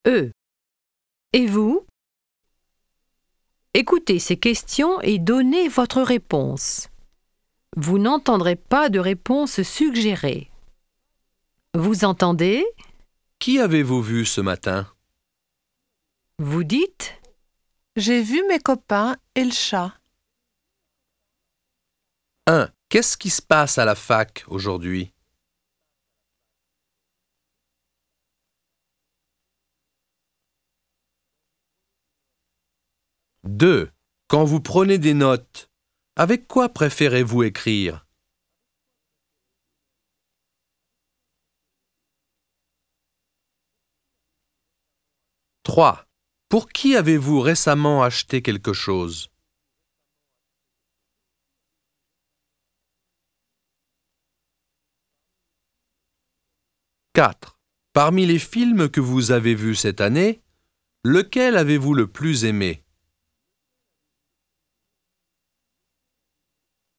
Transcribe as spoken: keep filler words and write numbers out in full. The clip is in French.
E. Et vous? Écoutez ces questions et donnez votre réponse. Vous n'entendrez pas de réponse suggérée. Vous entendez? Qui avez-vous vu ce matin? Vous dites? J'ai vu mes copains et le chat. un. Qu'est-ce qui se passe à la fac aujourd'hui? deux. Quand vous prenez des notes, avec quoi préférez-vous écrire? trois. Pour qui avez-vous récemment acheté quelque chose? quatre. Parmi les films que vous avez vus cette année, lequel avez-vous le plus aimé?